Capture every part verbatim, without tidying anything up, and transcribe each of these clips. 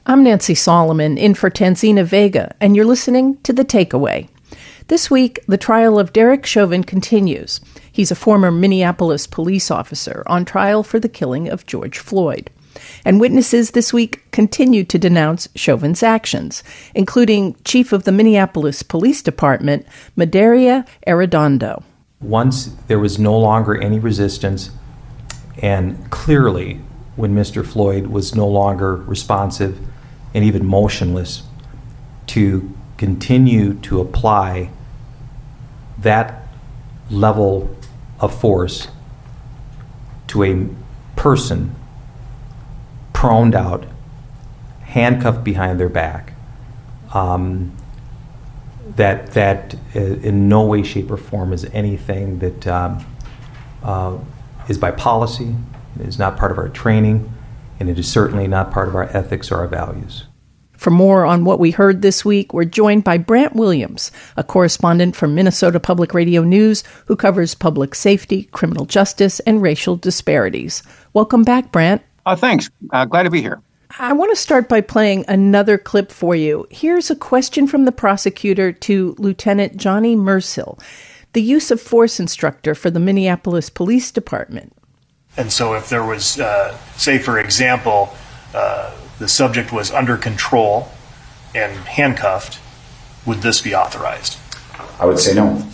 I'm Nancy Solomon, in for Tanzina Vega, and you're listening to The Takeaway. This week, the trial of Derek Chauvin continues. He's a former Minneapolis police officer on trial for the killing of George Floyd. And witnesses this week continue to denounce Chauvin's actions, including Chief of the Minneapolis Police Department, Medaria Arredondo. Once there was no longer any resistance, and clearly when Mister Floyd was no longer responsive and even motionless, to continue to apply that level of force to a person proned out, handcuffed behind their back, um, that that in no way, shape, or form is anything that um, uh, is by policy, is not part of our training, and it is certainly not part of our ethics or our values. For more on what we heard this week, we're joined by Brant Williams, a correspondent from Minnesota Public Radio News who covers public safety, criminal justice, and racial disparities. Welcome back, Brant. Uh, thanks. Uh, glad to be here. I want to start by playing another clip for you. Here's a question from the prosecutor to Lieutenant Johnny Mersil, the use of force instructor for the Minneapolis Police Department. And so if there was, uh, say, for example, uh, the subject was under control and handcuffed, would this be authorized? I would say no.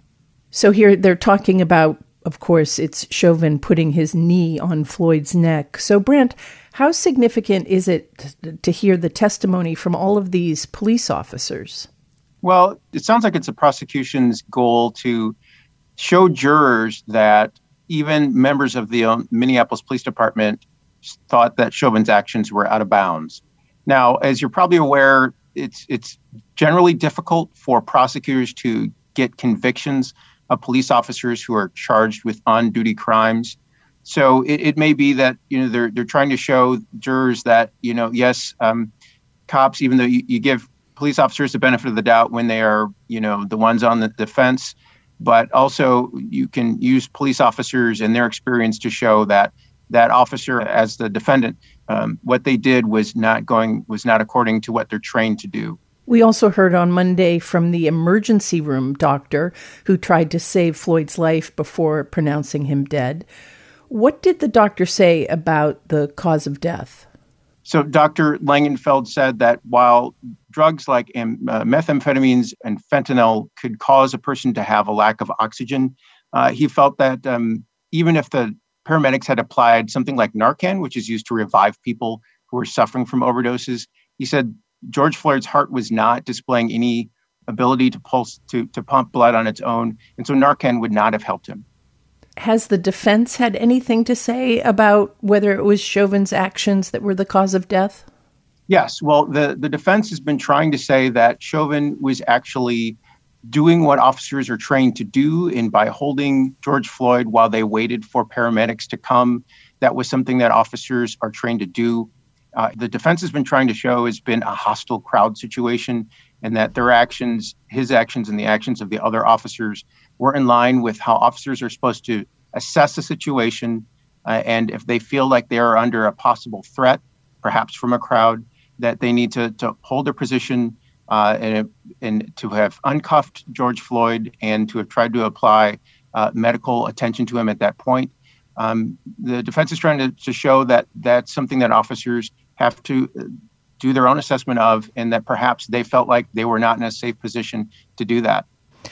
So here they're talking about, of course, it's Chauvin putting his knee on Floyd's neck. So, Brant, how significant is it to hear the testimony from all of these police officers? Well, it sounds like it's the prosecution's goal to show jurors that even members of the Minneapolis Police Department thought that Chauvin's actions were out of bounds. Now, as you're probably aware, it's it's generally difficult for prosecutors to get convictions of police officers who are charged with on-duty crimes. So it, it may be that, you know, they're they're trying to show jurors that, you know, yes, um, cops, even though you, you give police officers the benefit of the doubt when they are, you know, the ones on the defense, but also you can use police officers and their experience to show that that officer, as the defendant, um, what they did was not going was not according to what they're trained to do. We also heard on Monday from the emergency room doctor who tried to save Floyd's life before pronouncing him dead. What did the doctor say about the cause of death? So Doctor Langenfeld said that while drugs like um, uh, methamphetamines and fentanyl could cause a person to have a lack of oxygen, uh, he felt that um, even if the paramedics had applied something like Narcan, which is used to revive people who are suffering from overdoses, he said George Floyd's heart was not displaying any ability to pulse to, to pump blood on its own, and so Narcan would not have helped him. Has the defense had anything to say about whether it was Chauvin's actions that were the cause of death? Yes. Well, the, the defense has been trying to say that Chauvin was actually doing what officers are trained to do, and by holding George Floyd while they waited for paramedics to come, that was something that officers are trained to do. Uh, the defense has been trying to show has been a hostile crowd situation, and that their actions, his actions and the actions of the other officers were in line with how officers are supposed to assess the situation. Uh, and if they feel like they are under a possible threat, perhaps from a crowd, that they need to, to hold their position uh, and, and to have uncuffed George Floyd and to have tried to apply uh, medical attention to him at that point. Um, the defense is trying to, to show that that's something that officers have to do their own assessment of, and that perhaps they felt like they were not in a safe position to do that.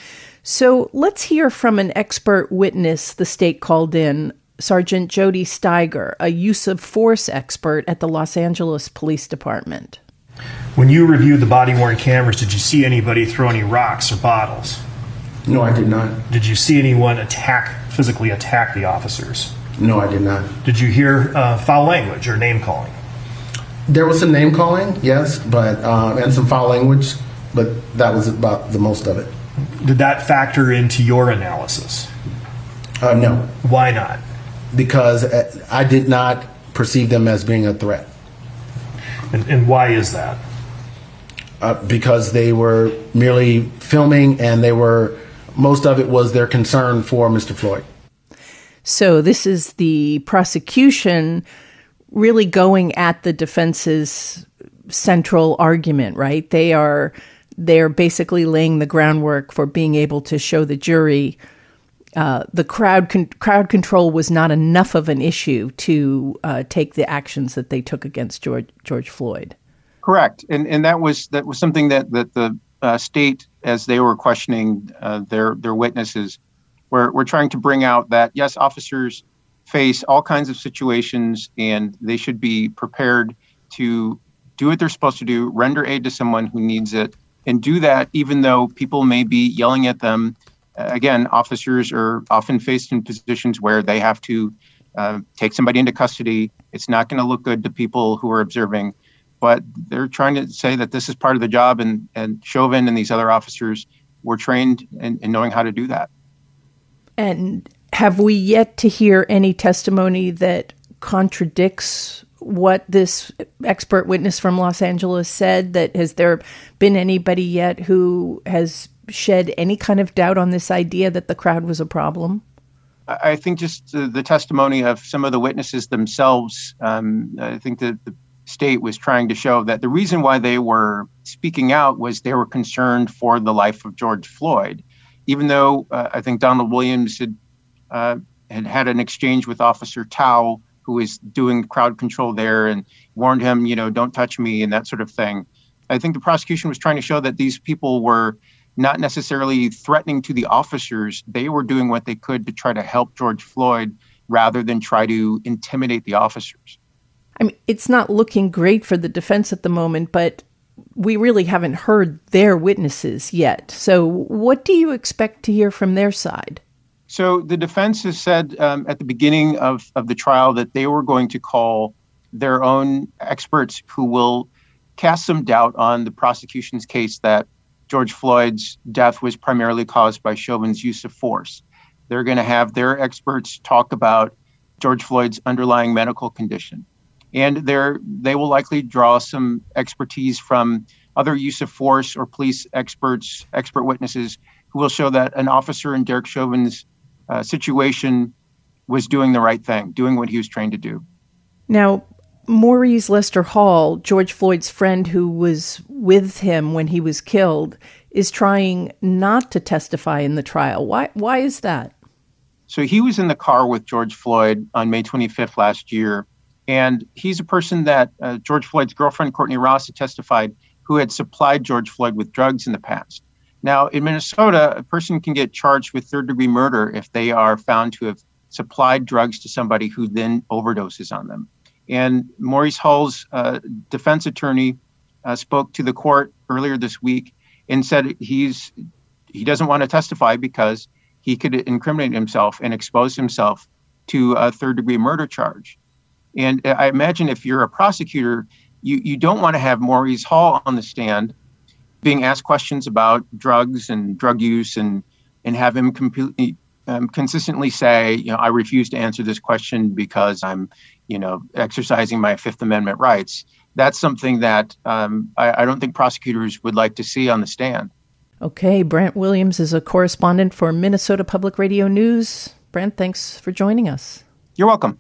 So let's hear from an expert witness the state called in, Sergeant Jody Steiger, a use of force expert at the Los Angeles Police Department. When you reviewed the body-worn cameras, did you see anybody throw any rocks or bottles? No, I did not. Did you see anyone attack, physically attack the officers? No, I did not. Did you hear uh, foul language or name calling? There was some name calling, yes, but um, and some foul language, but that was about the most of it. Did that factor into your analysis? Uh, no. Why not? Because I did not perceive them as being a threat. And, and why is that? Uh, because they were merely filming, and they were, most of it was their concern for Mister Floyd. So this is the prosecution really going at the defense's central argument, right? They are they're basically laying the groundwork for being able to show the jury uh, the crowd con- crowd control was not enough of an issue to uh, take the actions that they took against George George Floyd. Correct, and and that was that was something that that the uh, state, as they were questioning uh, their their witnesses, were were trying to bring out that yes, officers face all kinds of situations, and they should be prepared to do what they're supposed to do, render aid to someone who needs it, and do that even though people may be yelling at them. Uh, again, officers are often faced in positions where they have to uh, take somebody into custody. It's not going to look good to people who are observing, but they're trying to say that this is part of the job, and, and Chauvin and these other officers were trained in, in knowing how to do that. And have we yet to hear any testimony that contradicts what this expert witness from Los Angeles said? That has there been anybody yet who has shed any kind of doubt on this idea that the crowd was a problem? I think just the, the testimony of some of the witnesses themselves, um, I think that the state was trying to show that the reason why they were speaking out was they were concerned for the life of George Floyd. Even though uh, I think Donald Williams had, uh, had had an exchange with Officer Tao, who was doing crowd control there, and warned him, you know, don't touch me and that sort of thing. I think the prosecution was trying to show that these people were not necessarily threatening to the officers. They were doing what they could to try to help George Floyd rather than try to intimidate the officers. I mean, it's not looking great for the defense at the moment, but we really haven't heard their witnesses yet. So what do you expect to hear from their side? So the defense has said um, at the beginning of, of the trial that they were going to call their own experts who will cast some doubt on the prosecution's case that George Floyd's death was primarily caused by Chauvin's use of force. They're going to have their experts talk about George Floyd's underlying medical condition. And they're, they will likely draw some expertise from other use of force or police experts, expert witnesses, who will show that an officer in Derek Chauvin's uh, situation was doing the right thing, doing what he was trained to do. Now, Maurice Lester Hall, George Floyd's friend who was with him when he was killed, is trying not to testify in the trial. Why, why is that? So he was in the car with George Floyd on May twenty-fifth last year. And he's a person that uh, George Floyd's girlfriend, Courtney Ross, had testified who had supplied George Floyd with drugs in the past. Now, in Minnesota, a person can get charged with third-degree murder if they are found to have supplied drugs to somebody who then overdoses on them. And Maurice Hall's uh, defense attorney uh, spoke to the court earlier this week and said he's he doesn't want to testify because he could incriminate himself and expose himself to a third-degree murder charge. And I imagine if you're a prosecutor, you, you don't want to have Maurice Hall on the stand being asked questions about drugs and drug use and and have him completely um, consistently say, you know, I refuse to answer this question because I'm, you know, exercising my Fifth Amendment rights. That's something that um, I, I don't think prosecutors would like to see on the stand. Okay, Brant Williams is a correspondent for Minnesota Public Radio News. Brant, thanks for joining us. You're welcome.